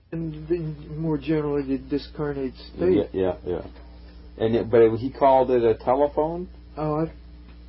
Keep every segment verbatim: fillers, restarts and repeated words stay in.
and then more generally the discarnate state. Yeah, yeah, yeah. And it, but it, he called it a telephone. Oh, I,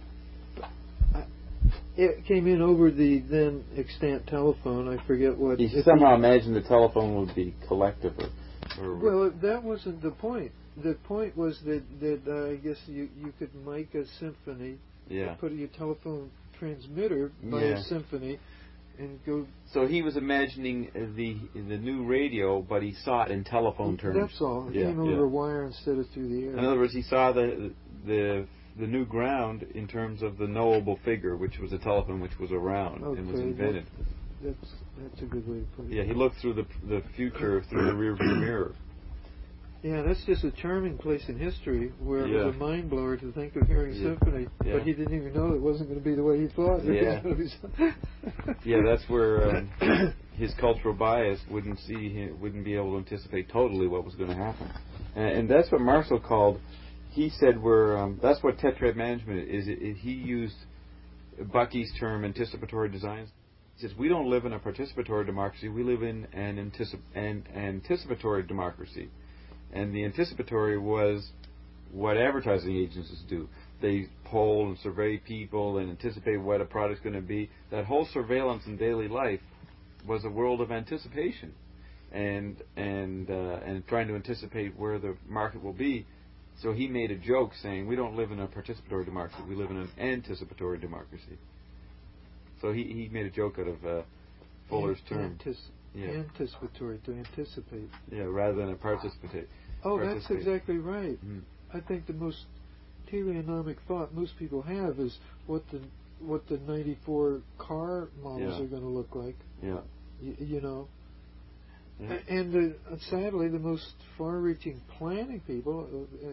I, it came in over the then extant telephone. I forget what. He somehow he, imagined the telephone would be collective. Or, or well, that wasn't the point. The point was that that uh, I guess you you could make a symphony. Yeah. Put your telephone transmitter by yeah. a symphony, and go. So he was imagining the the new radio, but he saw it in telephone terms. That's all. It yeah, came over yeah. a wire instead of through the air. In other words, he saw the the the new ground in terms of the knowable figure, which was a telephone, which was around okay, and was invented. That, that's that's a good way to put it. Yeah, he looked through the the future through the rearview mirror. Yeah, that's just a charming place in history where yeah. it was a mind blower to think of hearing yeah. symphony, yeah. but he didn't even know it wasn't going to be the way he thought. Yeah, yeah, that's where um, his cultural bias wouldn't see him, wouldn't be able to anticipate totally what was going to happen, and, and that's what Marshall called. He said we're um, that's what tetrad management is. It, it, he used Bucky's term anticipatory designs. He says we don't live in a participatory democracy. We live in an, anticip- an anticipatory democracy. And the anticipatory was what advertising agencies do. They poll and survey people and anticipate what a product's going to be. That whole surveillance in daily life was a world of anticipation, and and uh, and trying to anticipate where the market will be. So he made a joke saying, "We don't live in a participatory democracy. We live in an anticipatory democracy." So he, he made a joke out of uh, Fuller's term. Antis- yeah. Anticipatory, to anticipate. Yeah, rather than a participate. Oh, that's exactly right. Mm. I think the most teleonomic thought most people have is what the what the ninety-four car models yeah. are going to look like. Yeah. Y- you know. Yeah. And uh, sadly, the most far-reaching planning people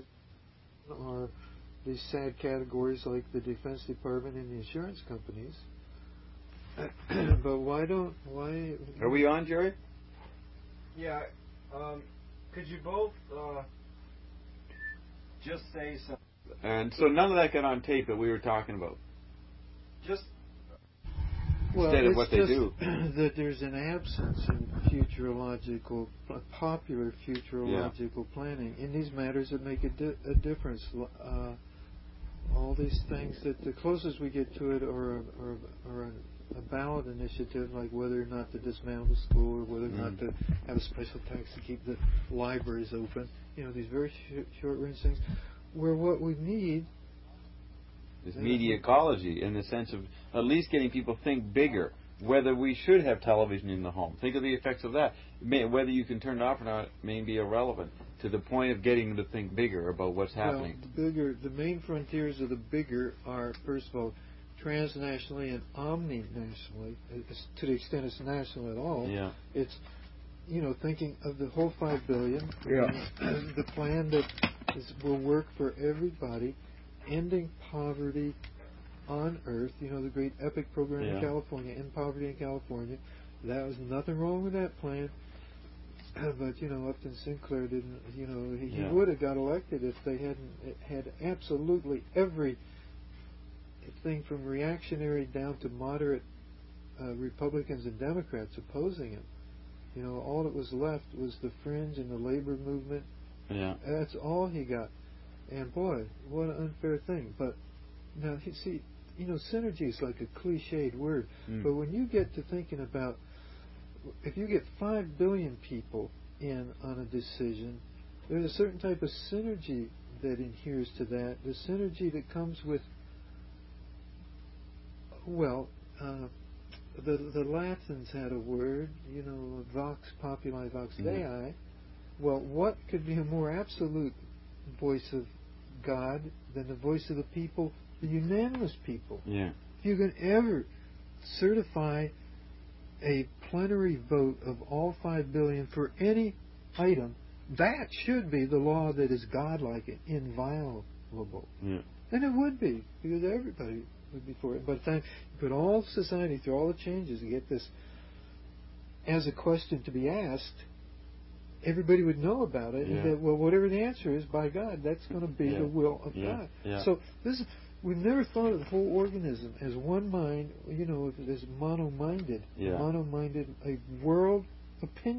uh, are these sad categories like the Defense Department and the insurance companies. But why don't why? Are we on, Jerry? Yeah. Um, could you both uh, just say something? And so none of that got on tape that we were talking about. Just well, instead of it's what they just do. That there's an absence in futurological, popular futurological yeah. planning in these matters that make a, di- a difference. Uh, all these things that the closest we get to it are, are, are a, a ballot initiative, like whether or not to dismantle the school or whether or mm. not to have a special tax to keep the libraries open. You know, these very sh- short-range things, where what we need is media ecology, in the sense of at least getting people to think bigger. Whether we should have television in the home, think of the effects of that. May, whether you can turn it off or not may be irrelevant to the point of getting them to think bigger about what's happening. Well, the bigger, the main frontiers of the bigger are, first of all, transnationally and omninationally. To the extent it's national at all, yeah. it's, you know, thinking of the whole five billion. Yeah. The plan that is, will work for everybody, ending poverty on Earth. You know, the great EPIC program yeah. in California, End Poverty in California. That was nothing wrong with that plan. But, you know, Upton Sinclair didn't, you know, he, yeah. he would have got elected if they hadn't had absolutely every thing from reactionary down to moderate uh, Republicans and Democrats opposing him. You know, all that was left was the fringe and the labor movement. Yeah. That's all he got. And boy, what an unfair thing. But now, you see, you know, synergy is like a cliched word. Mm. But when you get to thinking about, if you get five billion people in on a decision, there's a certain type of synergy that adheres to that. The synergy that comes with, well, uh, the the Latins had a word, you know, vox populi, vox mm. dei. Well, what could be a more absolute voice of God than the voice of the people, the unanimous people? Yeah. If you can ever certify a plenary vote of all five billion for any item, that should be the law that is godlike and inviolable. Yeah. And it would be, because everybody would be for it. By the time you put all society through all the changes and get this as a question to be asked, everybody would know about it. Yeah. And that, well, whatever the answer is, by God, that's going to be yeah. the will of yeah. God. Yeah. So this is, we've never thought of the whole organism as one mind, you know, as mono-minded. Yeah. Mono-minded, a world opinion.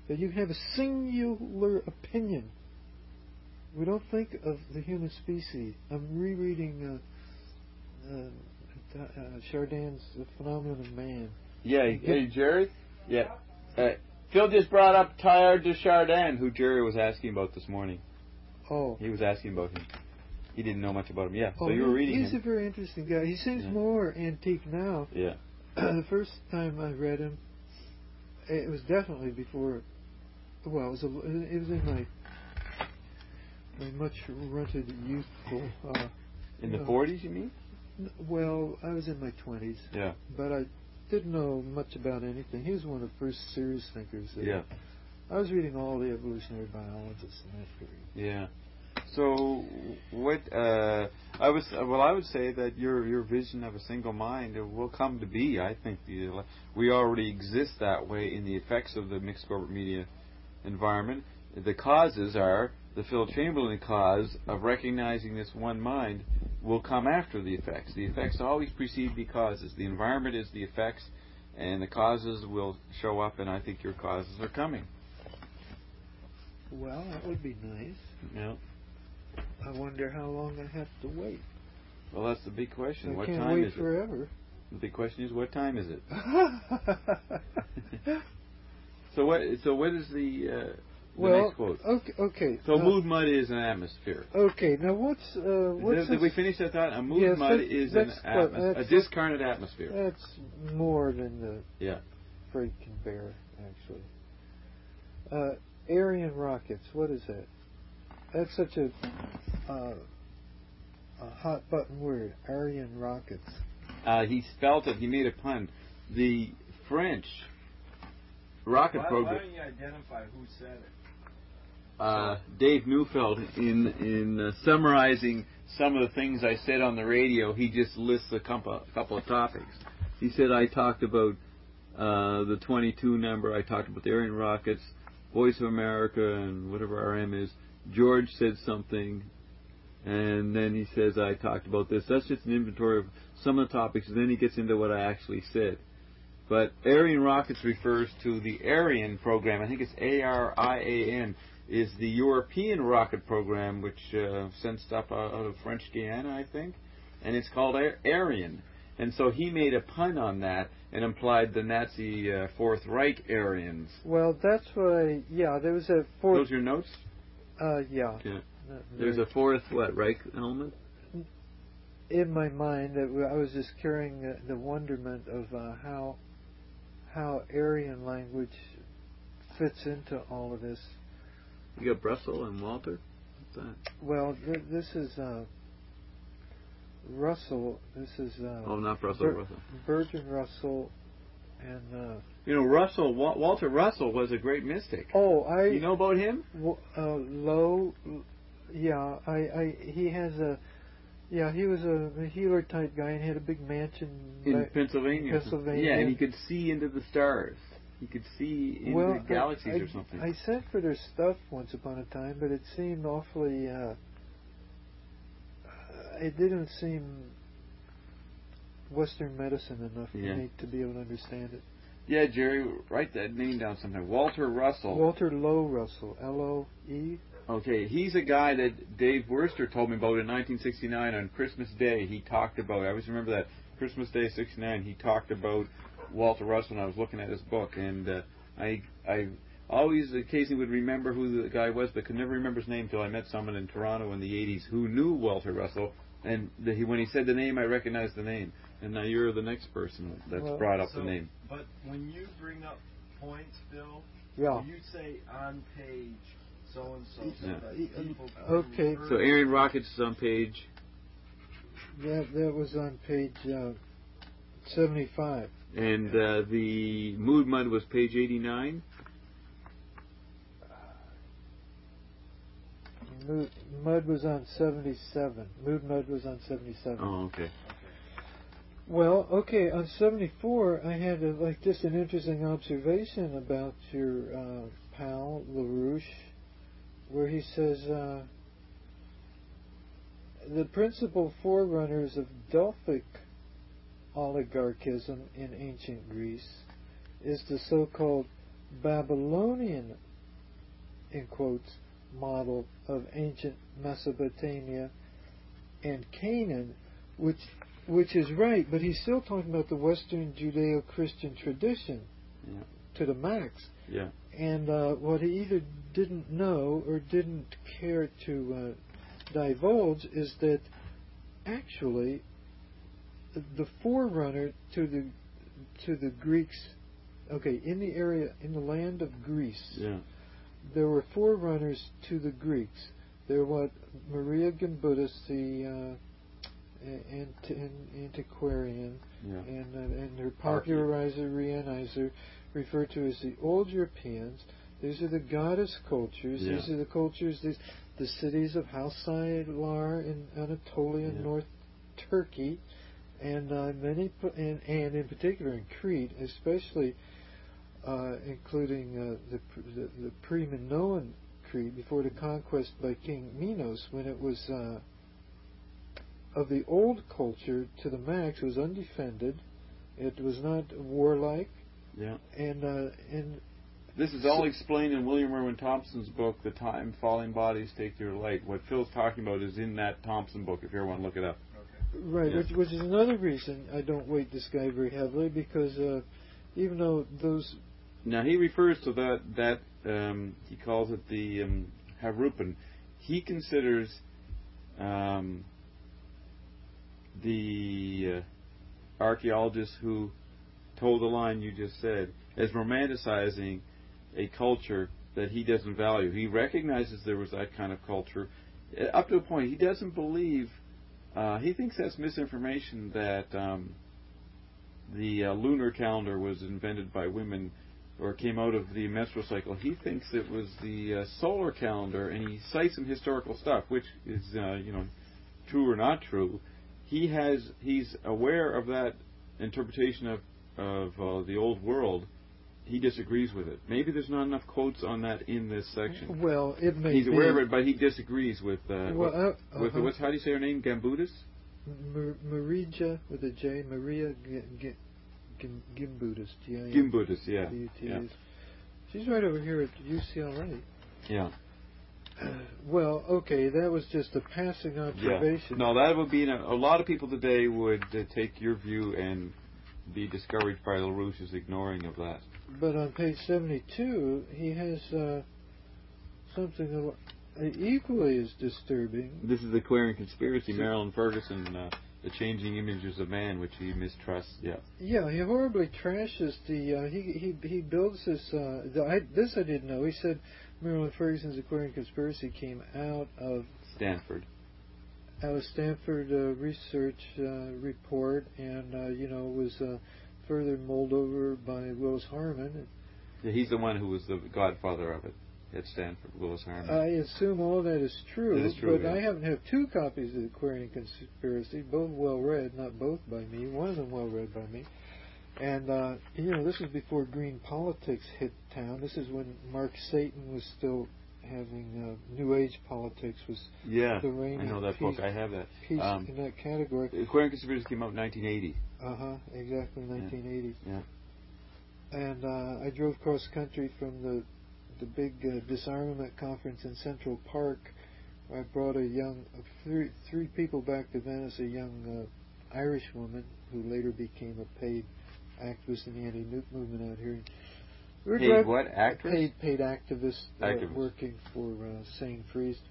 that you can have a singular opinion. We don't think of the human species. I'm rereading uh, uh, uh, Chardin's The Phenomenon of Man. Yeah, hey, Jerry? Yeah. Uh, Phil just brought up Teilhard de Chardin, who Jerry was asking about this morning. Oh. He was asking about him. He didn't know much about him. Yeah, oh, so you were reading he's him. He's a very interesting guy. He seems yeah. more antique now. Yeah. The first time I read him, it was definitely before, well, it was, a, it was in my my much rented youthful... Uh, in the know, forties, you mean? Well, I was in my twenties. Yeah. But I didn't know much about anything. He was one of the first serious thinkers. Yeah. I was reading all the evolutionary biologists in that period. Yeah. So, what uh, I was well, I would say that your your vision of a single mind will come to be. I think the, we already exist that way in the effects of the mixed corporate media environment. The causes are the Phil Chamberlain cause of recognizing this one mind will come after the effects. The effects always precede the causes. The environment is the effects, and the causes will show up. And I think your causes are coming. Well, that would be nice. Yeah. I wonder how long I have to wait. Well, that's the big question. I what can't time wait is forever. it? The big question is, what time is it? so what? So what is the, uh, the well, next quote? Okay. Okay. So uh, mood mud is an atmosphere. Okay. Now what's uh, what's did, did we finish that thought? A mood yes, mud that, is an what, atmos- a discarnate atmosphere. That's more than the yeah. freight can bear, actually. Uh, Arian rockets. What is that? That's such a, uh, a hot button word. Arian rockets. Uh, he spelt it. He made a pun. The French rocket why, program. Why don't you identify who said it? Uh, Dave Neufeld, in in uh, summarizing some of the things I said on the radio, he just lists a couple, a couple of topics. He said I talked about uh, the twenty-two number. I talked about the Arian rockets, Voice of America, and whatever R M is. George said something, and then he says I talked about this. That's just an inventory of some of the topics, and then he gets into what I actually said. But Arian rockets refers to the Arian program. I think it's A R I A N, is the European rocket program, which uh, sends stuff out of French Guiana, I think, and it's called Arian. And so he made a pun on that and implied the Nazi uh, Fourth Reich Aryans. Well, that's what I, yeah, there was a fourth... Those are your notes? Uh, yeah. yeah. There's a fourth, what, Reich element? In my mind, I was just carrying the, the wonderment of uh, how how Aryan language fits into all of this. You got Russell and Walter? What's that? Well, th- this is uh, Russell. This is uh, oh, not Russell. Ber- Russell. Bertrand Russell, and uh, you know Russell. Wa- Walter Russell was a great mystic. Oh, I. You know about him? W- uh, Low. Yeah, I, I. He has a. Yeah, he was a, a healer type guy and had a big mansion in back, Pennsylvania. Pennsylvania. Yeah, and he could see into the stars. He could see into well, the galaxies I, I, or something. I sent for their stuff once upon a time, but it seemed awfully. Uh, it didn't seem Western medicine enough yeah. for me to be able to understand it. Yeah, Jerry, write that name down sometime. Walter Russell. Walter Low Russell, L O E. Okay, he's a guy that Dave Worcester told me about in nineteen sixty-nine on Christmas Day. He talked about, I always remember that, Christmas Day sixty-nine, he talked about Walter Russell, and I was looking at his book, and uh, I I always occasionally would remember who the guy was, but could never remember his name until I met someone in Toronto in the eighties who knew Walter Russell, and the, he, when he said the name, I recognized the name. And now you're the next person that's well, brought up so, the name. But when you bring up points, Bill, yeah. you say on page so-and-so. Yeah. So that people can Okay. So Arian rockets is on page... That, that was on page uh, seventy-five. And uh, the Mood Mud was page eighty-nine? Mood, Mud was on seventy-seven. Mood Mud was on seventy-seven. Oh, okay. Well, okay, on seventy-four, I had a, like just an interesting observation about your uh, pal LaRouche, where he says uh, the principal forerunners of Delphic oligarchism in ancient Greece is the so-called Babylonian, in quotes, model of ancient Mesopotamia and Canaan, which which is right, but he's still talking about the Western Judeo-Christian tradition yeah. to the max. Yeah. And uh, what he either didn't know or didn't care to uh, divulge is that actually the forerunner to the to the Greeks, okay, in the area, in the land of Greece, yeah. there were forerunners to the Greeks. There were what Maria Gimbutas, the uh, ant- antiquarian, yeah. and, uh, and her popularizer, reionizer, referred to as the Old Europeans. These are the goddess cultures. Yeah. These are the cultures, these, the cities of Halsaylar in Anatolia, Yeah. North Turkey, and uh, many, and, and in particular in Crete, especially uh, including uh, the, the the pre-Minoan Crete before the conquest by King Minos, when it was uh, of the old culture to the max. It was undefended. It was not warlike. Yeah. And uh, and this is all explained in William Irwin Thompson's book, The Time Falling Bodies Take Your Light. What Phil's talking about is in that Thompson book, if you ever want to look it up. Right, Yes. which, which is another reason I don't weight this guy very heavily, because uh, even though those... Now, he refers to that, that um, he calls it the um, Harupan. He considers um, the uh, archaeologists who told the line you just said as romanticizing a culture that he doesn't value. He recognizes there was that kind of culture. Up to a point, he doesn't believe... Uh, he thinks that's misinformation, that um, the uh, lunar calendar was invented by women or came out of the menstrual cycle. He thinks it was the uh, solar calendar, and he cites some historical stuff, which is, uh, you know, true or not true. He has, he's aware of that interpretation of of uh, the old world. He disagrees with it. Maybe there's not enough quotes on that in this section. Well, it may He's be. aware of it, but he disagrees with. Uh, Well, what, uh, uh-huh. with what's how do you say her name? Gimbutas. Mar- Marija with a J, Maria G- G- Gim- Gimbutas, G I M Gimbutas, yeah. B U T yeah. S. She's right over here at U C L A. Yeah. Well, okay, that was just a passing observation. Yeah. No, that would be a, a lot of people today would uh, take your view and be discouraged by LaRouche's ignoring of that. But on page seventy-two, he has uh, something uh, equally as disturbing. This is the Aquarian Conspiracy, Marilyn Ferguson, uh, The Changing Images of Man, which he mistrusts. Yeah. Yeah, he horribly trashes the. Uh, he he he builds this. Uh, the, I, this I didn't know. He said Marilyn Ferguson's Aquarian Conspiracy came out of Stanford. Out of Stanford uh, research uh, report, and uh, you know was uh, further mulled over by Willis Harman. Yeah, he's the one who was the godfather of it at Stanford, Willis Harman. I assume all that is true, It is true, but yeah. I happen to have two copies of the Aquarian Conspiracy, both well read, not both by me. One of them well read by me. And uh, you know, this was before Green Politics hit town. This is when Mark Satan was still having uh, New Age politics was yeah, the reigning I know that piece, book. I have that. piece Um, in that category. The Aquarian Conspiracy came out in nineteen eighty. Uh huh. Exactly, nineteen eighty. Yeah. And uh, I drove cross country from the the big uh, disarmament conference in Central Park. I brought a young uh, three three people back to Venice. A young uh, Irish woman who later became a paid activist in the anti-nuke movement out here. We were Paid drive- what? Actress? Paid paid activist, uh, Activist. working for uh, Sane Freeze.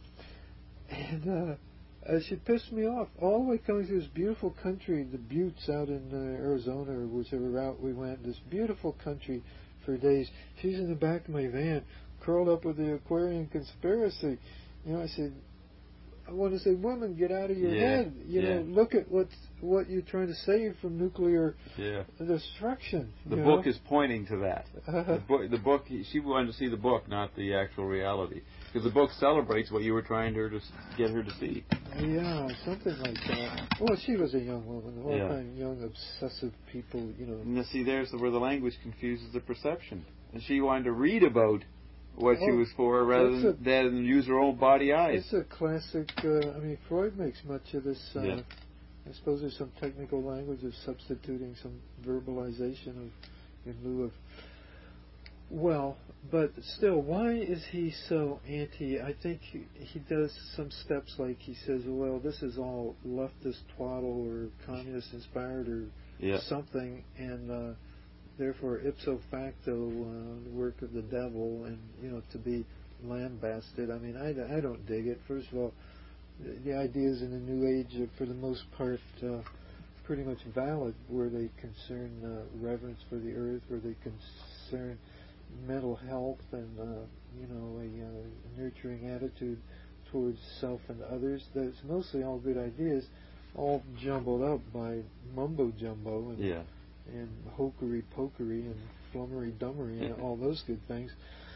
And uh, uh, she pissed me off all the way coming through this beautiful country, the Buttes out in uh, Arizona or whichever route we went. This beautiful country for days. She's in the back of my van, curled up with the Aquarian Conspiracy. You know, I said, I want to say, woman, get out of your Yeah, head. You yeah. know, look at what what you're trying to save from nuclear Yeah. destruction. The you book know? is pointing to that. The book, the book. She wanted to see the book, not the actual reality, because the book celebrates what you were trying to her to s- get her to see. Yeah, something like that. Well, she was a young woman. All Yeah. kind of young, obsessive people, you know. And you see, there's where the language confuses the perception. And she wanted to read about what she Oh, was for rather than, that's a- rather than use her own body eyes. It's a classic. Uh, I mean, Freud makes much of this. Uh, Yeah. I suppose there's some technical language of substituting some verbalization of in lieu of Well, but still, why is he so anti? I think he, he does some steps like he says, well, this is all leftist twaddle or communist inspired or yeah. something, and uh, therefore ipso facto uh, the work of the devil, and you know, to be lambasted. I mean, I, I don't dig it. First of all, the, the ideas in the New Age are for the most part uh, pretty much valid, where they concern uh, reverence for the earth, where they concern mental health and uh, you know a uh, nurturing attitude towards self and others. That's mostly all good ideas, all jumbled up by mumbo jumbo and yeah. and hokery pokery and flummery dummery and all those good things.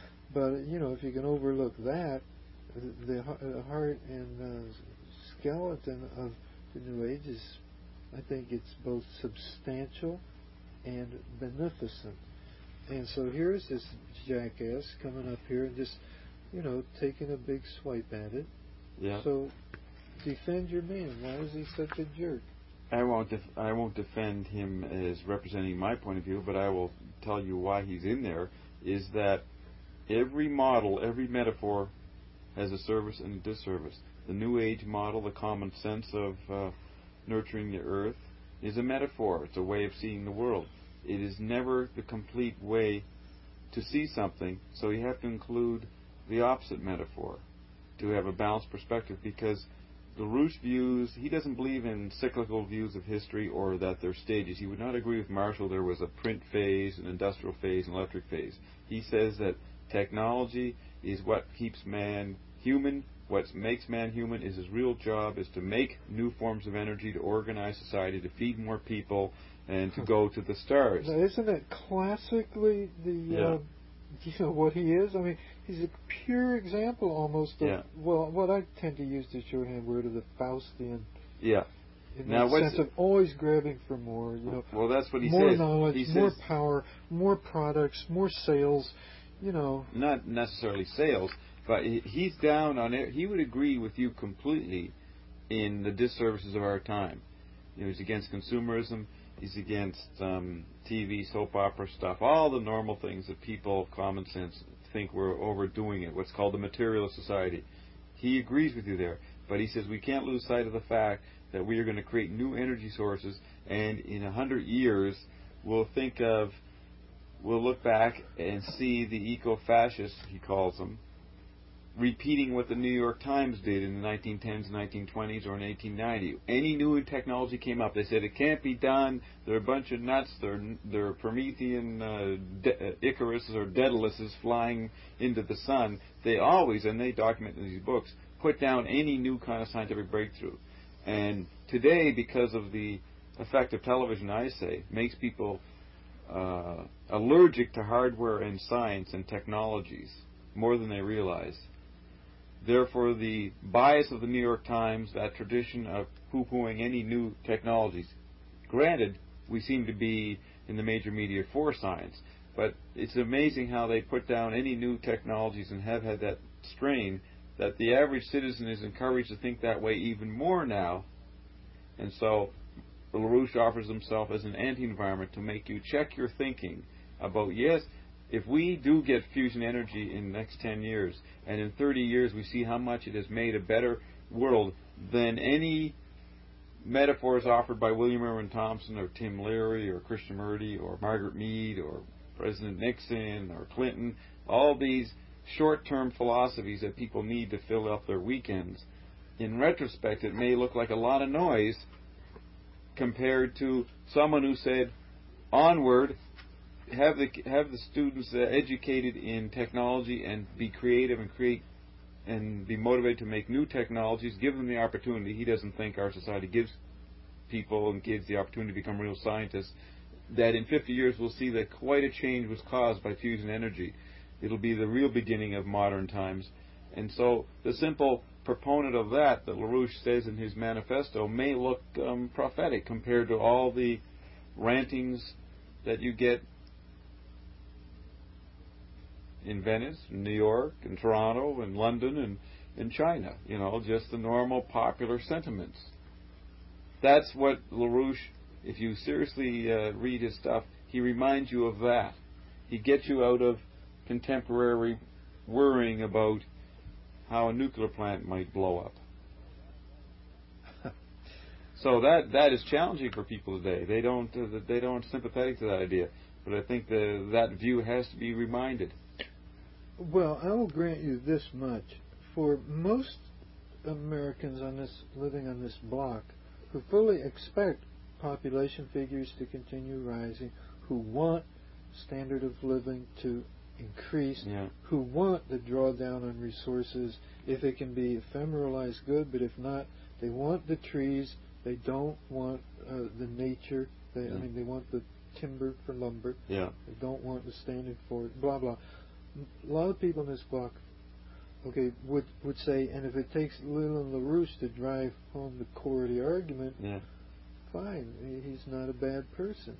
But you know, if you can overlook that, the, the heart and uh, skeleton of the New Age is, I think, it's both substantial and beneficent. And so here's this jackass coming up here and just, you know, taking a big swipe at it. Yeah. So defend your man. Why is he such a jerk? I won't. Def- I won't defend him as representing my point of view, but I will tell you why he's in there. Is that every model, every metaphor, has a service and a disservice. The New Age model, the common sense of uh, nurturing the earth, is a metaphor. It's a way of seeing the world. It is never the complete way to see something, so you have to include the opposite metaphor to have a balanced perspective, because LaRouche views, he doesn't believe in cyclical views of history or that there are stages. He would not agree with Marshall there was a print phase, an industrial phase, an electric phase. He says that technology is what keeps man human. What makes man human is his real job is to make new forms of energy, to organize society, to feed more people, and to go to the stars. Now, isn't it classically the Yeah. uh, you know what he is? I mean, he's a pure example almost of Yeah. well, what I tend to use the shorthand word of the Faustian. Yeah. In Now, the what's sense of always grabbing for more, you know. Well, that's what he more says. knowledge, He more says power, more products, more sales, you know. not necessarily sales, but he- he's down on it. He would agree with you completely in the disservices of our time. You know, he's against consumerism. He's against um, T V, soap opera stuff, all the normal things that people of common sense think we're overdoing it, what's called the materialist society. He agrees with you there, but he says we can't lose sight of the fact that we are going to create new energy sources, and in a hundred years we'll think of, we'll look back and see the eco-fascists, he calls them, repeating what the New York Times did in the nineteen tens, nineteen twenties, or in eighteen ninety. Any new technology came up, they said it can't be done. They're a bunch of nuts. They're they're Promethean uh, de- Icaruses or Daedaluses flying into the sun. They always, and they document in these books, put down any new kind of scientific breakthrough. And today, because of the effect of television, I say, makes people uh, allergic to hardware and science and technologies more than they realize. Therefore, the bias of the New York Times, that tradition of poo-pooing any new technologies. Granted, we seem to be in the major media for science, but it's amazing how they put down any new technologies and have had that strain that the average citizen is encouraged to think that way even more now. And so LaRouche offers himself as an anti-environment to make you check your thinking about, yes, if we do get fusion energy in the next ten years, and in thirty years we see how much it has made a better world than any metaphors offered by William Irwin Thompson or Tim Leary or Krishnamurti or Margaret Mead or President Nixon or Clinton, all these short-term philosophies that people need to fill up their weekends. In retrospect, it may look like a lot of noise compared to someone who said, onward, have the have the students uh, educated in technology and be creative and create and be motivated to make new technologies. Give them the opportunity. He doesn't think our society gives people and kids the opportunity to become real scientists. That in fifty years we'll see that quite a change was caused by fusion energy. It'll be the real beginning of modern times. And so the simple proponent of that, that LaRouche says in his manifesto, may look um, prophetic compared to all the rantings that you get in Venice, in New York, in Toronto, in London, and in China. You know, just the normal popular sentiments. That's what LaRouche, if you seriously uh, read his stuff, he reminds you of that. He gets you out of contemporary worrying about how a nuclear plant might blow up. So that that is challenging for people today. They don't uh, they don't sympathetic to that idea. But I think the, that view has to be reminded. Well, I will grant you this much: for most Americans on this living on this block, who fully expect population figures to continue rising, who want standard of living to increase, yeah. who want the drawdown on resources, if it can be ephemeralized, good, but if not, they want the trees. They don't want uh, the nature. They, yeah. I mean, they want the timber for lumber. Yeah. They don't want the standard for it. Blah blah. A lot of people in this block, okay, would would say, and if it takes Leland LaRouche to drive home the core of the argument, yeah. fine. He's not a bad person.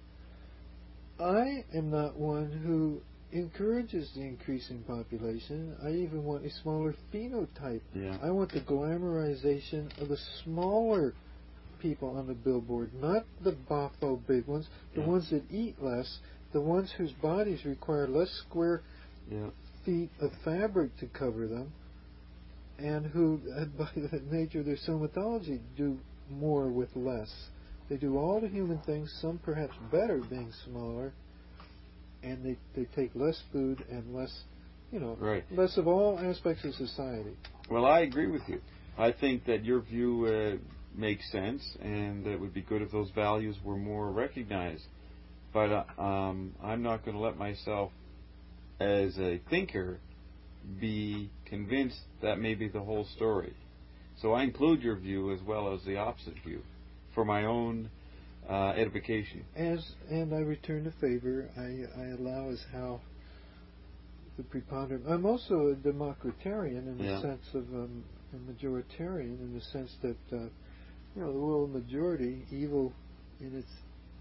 I am not one who encourages the increasing population. I even want a smaller phenotype. Yeah. I want the glamorization of the smaller people on the billboard, not the boffo big ones, the yeah. ones that eat less, the ones whose bodies require less square yeah. feet of fabric to cover them, and who, by the nature of their somatology, do more with less. They do all the human things, some perhaps better being smaller, and they, they take less food and less, you know, right. less of all aspects of society. Well, I agree with you. I think that your view uh, makes sense, and it would be good if those values were more recognized. But uh, um, I'm not going to let myself, as a thinker, be convinced that may be the whole story. So I include your view as well as the opposite view for my own uh, edification. As and I return the favor, I, I allow as how the preponderant. I'm also a democratarian in the yeah. sense of um, a majoritarian in the sense that uh, you know the world majority, evil in its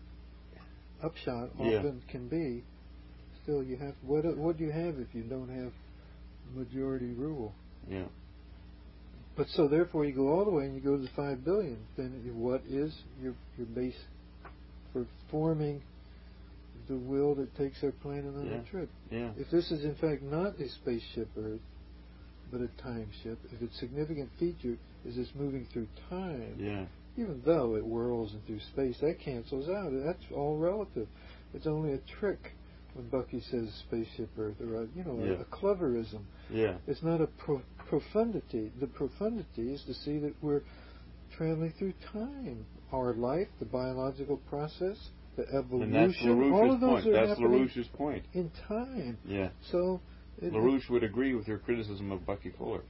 upshot, often yeah. can be. Still, you have what? What do you have if you don't have majority rule? Yeah. But so therefore, you go all the way and you go to the five billion. Then what is your your base for forming the will that takes our planet on yeah. a trip? Yeah. If this is in fact not a spaceship Earth, but a time ship, if its significant feature is it's moving through time, yeah. even though it whirls through space, that cancels out. That's all relative. It's only a trick when Bucky says spaceship Earth, or a, you know, yeah. a, a cleverism. Yeah. It's not a pro- profundity. The profundity is to see that we're traveling through time. Our life, the biological process, the evolution, and that's LaRouche's all of those point. are That's happening LaRouche's point. in time. Yeah. So it, LaRouche would agree with your criticism of Bucky Fuller.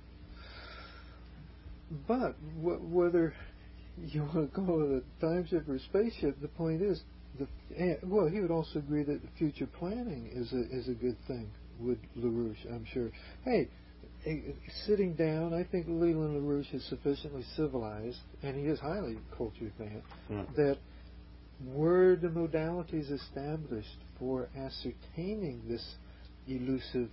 But wh- whether you want to call it a time ship or a spaceship, the point is, the eh, well, he would also agree that the future planning is a is a good thing. Would LaRouche, I'm sure. Hey, eh, sitting down, I think Leland LaRouche is sufficiently civilized, and he is highly cultured man, yeah. that were the modalities established for ascertaining this elusive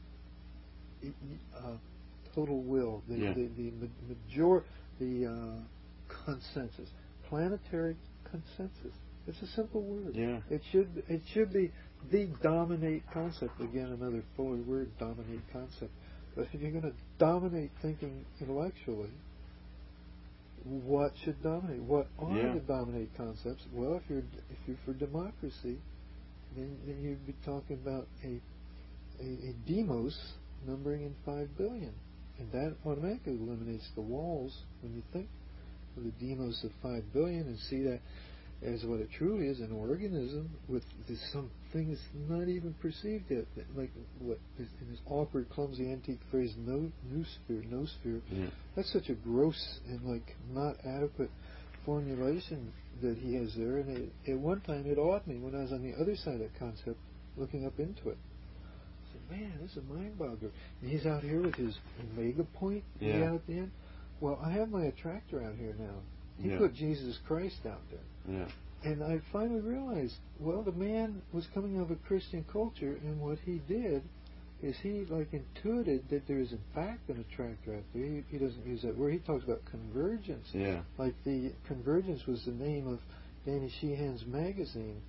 uh, total will, the yeah. the, the major the uh, consensus, planetary consensus. It's a simple word. Yeah. It should it should be the dominate concept. Again, another fuller word, dominate concept. But if you're going to dominate thinking intellectually, what should dominate? What are yeah. the dominate concepts? Well, if you're if you're for democracy, then, then you'd be talking about a, a a demos numbering in five billion, and that automatically eliminates the walls when you think of the demos of five billion and see that as what it truly is, an organism with this, some things not even perceived yet, like what is in this awkward, clumsy, antique phrase, no noosphere, noosphere. Yeah. That's such a gross and like not adequate formulation that he has there. And it, at one time, it awed me when I was on the other side of that concept, looking up into it. I said, "Man, this is a mind-boggler." And he's out here with his omega point yeah. out at the end. Well, I have my attractor out here now. He yeah. put Jesus Christ out there. Yeah. And I finally realized, well, the man was coming out of a Christian culture, and what he did is he, like, intuited that there is, in fact, an attractor out there. He, he doesn't use that word. He talks about convergence. Yeah. Like the convergence was the name of Danny Sheehan's magazine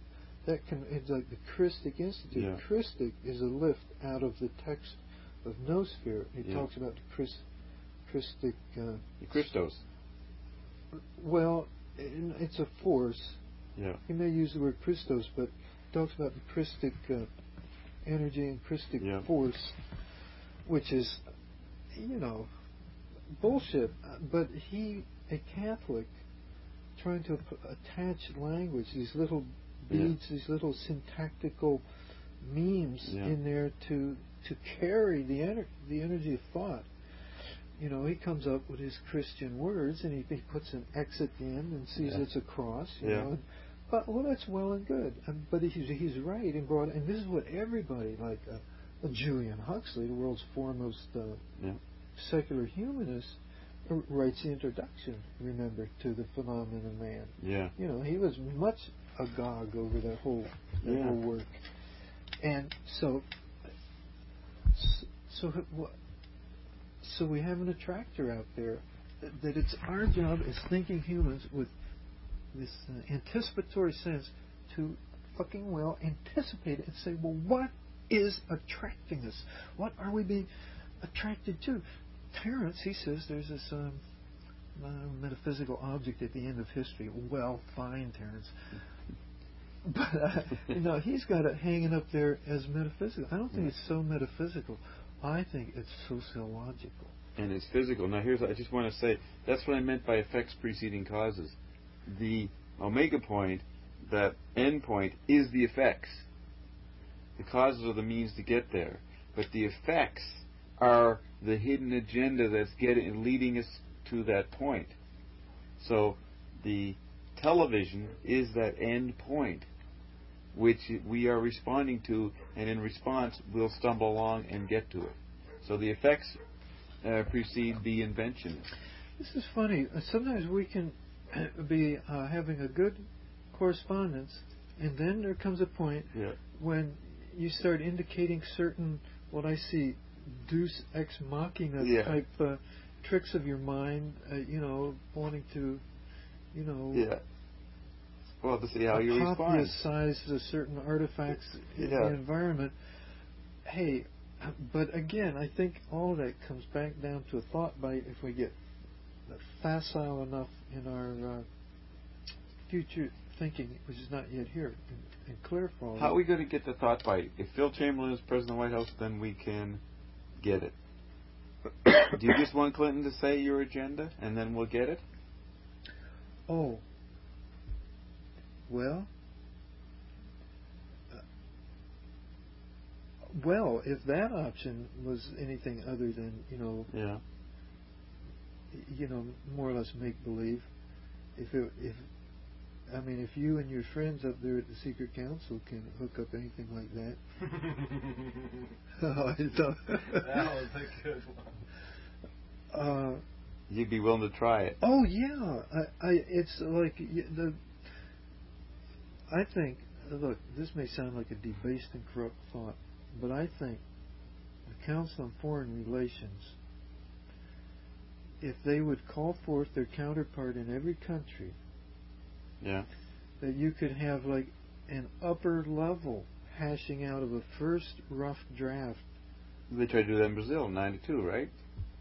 that can, it's like the Christic Institute. Yeah. Christic is a lift out of the text of Noosphere. It Yeah. talks about the Chris, Christic. Uh, Christos. well, in, it's a force. Yeah. He may use the word Christos, but it talks about the Christic uh, energy and Christic Yeah. force, which is, you know, bullshit. Uh, But he, a Catholic, trying to p- attach language, these little beads, Yeah. these little syntactical memes Yeah. in there to to carry the ener- the energy of thought. You know, he comes up with his Christian words, and he, he puts an X at the end and sees Yeah. it's a cross. You Yeah. know, and, but well, that's well and good. Um, but he's he's right in broad, and this is what everybody like uh, uh, Julian Huxley, the world's foremost uh, Yeah. secular humanist, uh, writes the introduction. Remember, to the phenomenon of man. Yeah. You know, he was much agog over that whole that Yeah. whole work, and so so what. So we have an attractor out there that, that it's our job as thinking humans with this uh, anticipatory sense to fucking well anticipate it and say, well, what is attracting us? What are we being attracted to? Terence, he says there's this um, uh, metaphysical object at the end of history. Well, fine, Terence. But uh, you know, he's got it hanging up there as metaphysical. I don't think Yeah. it's so metaphysical. I think it's sociological. And it's physical. Now, here's I just want to say that's what I meant by effects preceding causes. The omega point, that end point, is the effects. The causes are the means to get there, but the effects are the hidden agenda that's getting leading us to that point. So, the television is that end point, which we are responding to, and in response, we'll stumble along and get to it. So the effects uh, precede the invention. This is funny. Uh, Sometimes we can be uh, having a good correspondence, and then there comes a point Yeah. when you start indicating certain, what I see, deus ex machina Yeah. type uh, tricks of your mind, uh, you know, wanting to, you know, Yeah. Well, to see how you respond. size to certain artifacts in Yeah. the environment. Hey, but again, I think all of that comes back down to a thought bite if we get facile enough in our uh, future thinking, which is not yet here, and, and clear for all. How are we going to get the thought bite? If Phil Chamberlain is president of the White House, then we can get it. Do you just want Clinton to say your agenda, and then we'll get it? Oh. Well, uh, well, if that option was anything other than, you know, Yeah. you know, more or less make believe, if it, if I mean, if you and your friends up there at the Secret Council can hook up anything like that, oh, I thought That was a good one. Uh, You'd be willing to try it. oh yeah, I, I it's like y- the. I think, look, this may sound like a debased and corrupt thought, but I think the Council on Foreign Relations, if they would call forth their counterpart in every country, Yeah. that you could have like an upper level hashing out of a first rough draft. They tried to do that in Brazil in ninety-two, right?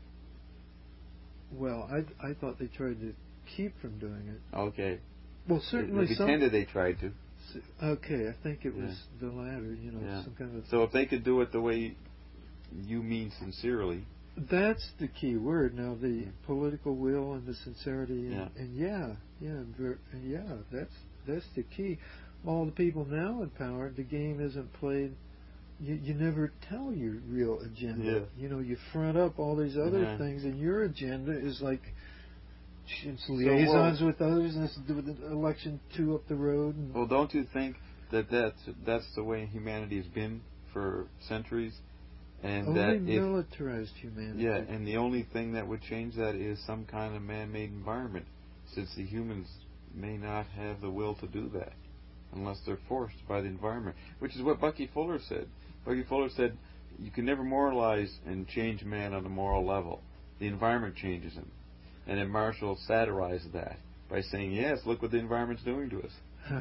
Well, I I thought they tried to keep from doing it. Okay. Well, They, certainly they some. pretended they tried to. Okay, I think it was Yeah. the latter. You know, Yeah. some kind of. So if they could do it the way you mean sincerely. That's the key word now. The political will and the sincerity, and Yeah. and yeah, yeah, ver- and yeah. That's that's the key. All the people now in power, the game isn't played. You you never tell your real agenda. Yeah. You know, you front up all these other Yeah. things, and your agenda is like it's So, liaisons well- with others, and it's with the election two up the road. And Well, don't you think that that's, that's the way humanity has been for centuries? And only that if, militarized humanity. yeah, and the only thing that would change that is some kind of man-made environment, since the humans may not have the will to do that unless they're forced by the environment, which is what Bucky Fuller said. Bucky Fuller said, you can never moralize and change man on a moral level. The environment changes him. And then Marshall satirized that by saying, yes, look what the environment's doing to us.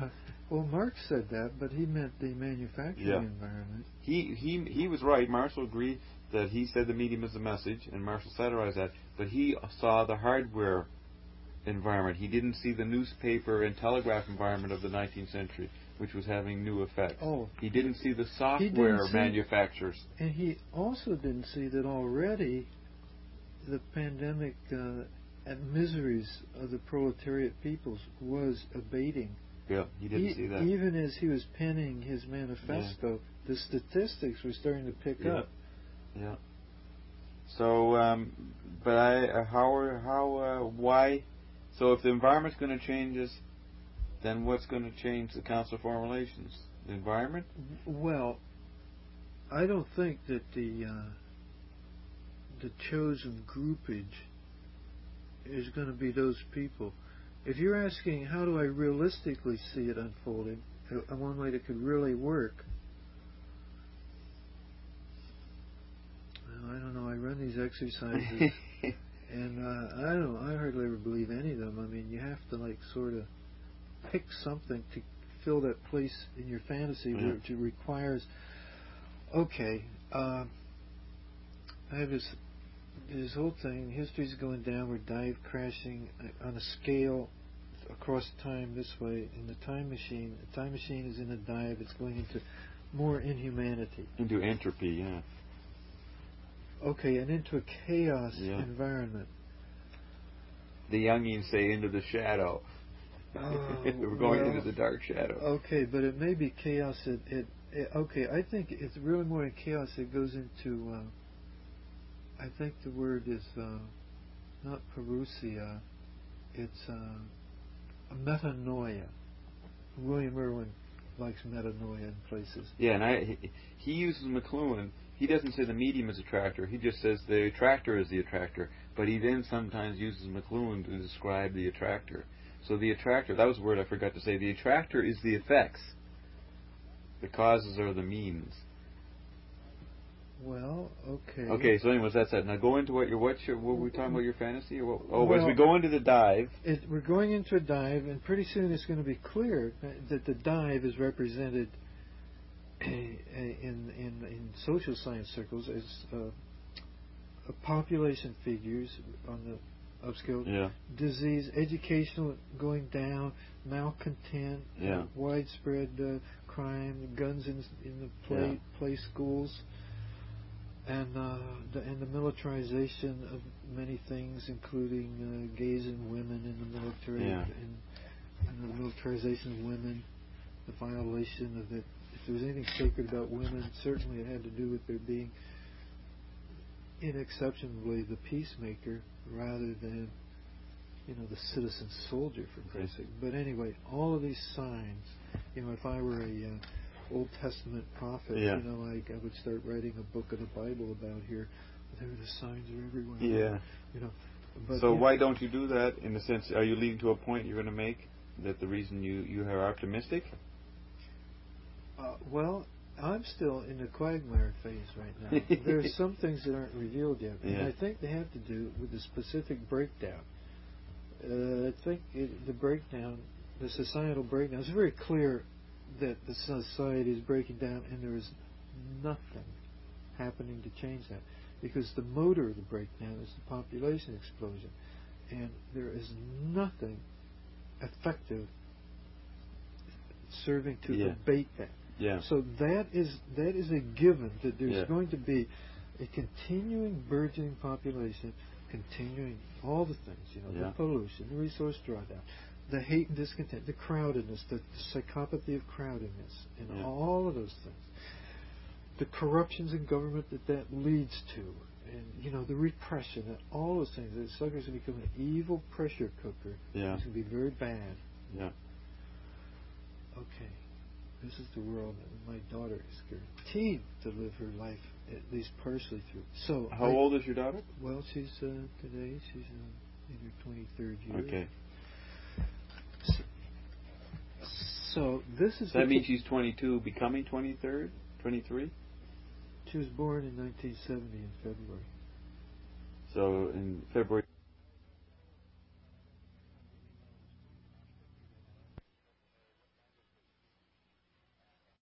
Well, Marx said that, but he meant the manufacturing Yeah. environment. He he he was right. Marshall agreed that he said the medium is the message, and Marshall satirized that. But he saw the hardware environment. He didn't see the newspaper and telegraph environment of the nineteenth century, which was having new effects. Oh, he didn't see the he software didn't see- manufacturers. And he also didn't see that already the pandemic uh, and miseries of the proletariat peoples was abating. Yeah, he didn't E- see that. Even as he was penning his manifesto, the statistics were starting to pick Yeah. up. Yeah. So, um, but I, uh, how, are- how, uh, why? So, if the environment's going to change us, then what's going to change the Council of Foreign Relations? The environment? Well, I don't think that the uh, the chosen groupage is going to be those people. If you're asking how do I realistically see it unfolding, uh, one way that could really work, well, I don't know. I run these exercises, and uh, I don't. I hardly ever believe any of them. I mean, you have to like sort of pick something to fill that place in your fantasy, Yeah. which it requires. Okay, uh, I have this this whole thing. History's going downward, dive crashing uh, on a scale across time this way. In the time machine, the time machine is in a dive. It's going into more inhumanity. Into entropy, yeah. Okay, and into a chaos Yeah. environment. The Jungians say into the shadow. Oh, We're going well, into the dark shadow. Okay, but it may be chaos. It, it, it okay. I think it's really more than chaos. It goes into. Uh, I think the word is uh, not parousia. It's uh, a metanoia. William Irwin likes metanoia in places. Yeah, and I he, he uses McLuhan. He doesn't say the medium is attractor. He just says the attractor is the attractor. But he then sometimes uses McLuhan to describe the attractor. So the attractor, that was a word I forgot to say. The attractor is the effects. The causes are the means. Well, okay. Okay, so anyways, that's it. Now go into what your what's your what were we talking about your fantasy or what? Oh, Well, as we go into the dive. It, we're going into a dive, and pretty soon it's going to be clear that the dive is represented in in, in social science circles as uh, population figures on the upscale, Yeah. disease, educational going down, malcontent, Yeah. uh, widespread uh, crime, guns in in the play Yeah. play schools. And uh, the, and the militarization of many things, including uh, gays and women in the military, Yeah. and, and the militarization of women, the violation of it. If there was anything sacred about women, certainly it had to do with their being inexceptionably the peacemaker rather than, you know, the citizen soldier, for Christ's sake. But anyway, all of these signs, you know, if I were a uh, Old Testament prophet, Yeah. you know, I, I would start writing a book of the Bible about here. There the signs are everywhere. Yeah. You know. But So you why know, don't you do that? In the sense, are you leading to a point you're going to make that the reason you you are optimistic? Uh, well, I'm still in the quagmire phase right now. There are some things that aren't revealed yet, and Yeah. I think they have to do with the specific breakdown. Uh, I think it, the breakdown, the societal breakdown, it's very clear that the society is breaking down, and there is nothing happening to change that, because the motor of the breakdown is the population explosion, and there is nothing effective serving to Yeah. abate that. Yeah. So that is that is a given, that there's Yeah. going to be a continuing burgeoning population, continuing all the things, you know, Yeah. the pollution, the resource drawdown, the hate and discontent, the crowdedness, the, the psychopathy of crowdedness, and Yeah. all of those things. The corruptions in government that that leads to, and, you know, the repression, and all those things. The sucker's going to become an evil pressure cooker. Yeah. It's going to be very bad. Yeah. Okay, this is the world that my daughter is guaranteed to live her life at least partially through. So How I, old is your daughter? Well, she's uh, today she's uh, in her twenty-third year. Okay. So, so this is. So that the means ki- she's twenty-two, becoming twenty-third, twenty-three. She was born in nineteen seventy in February. So in February.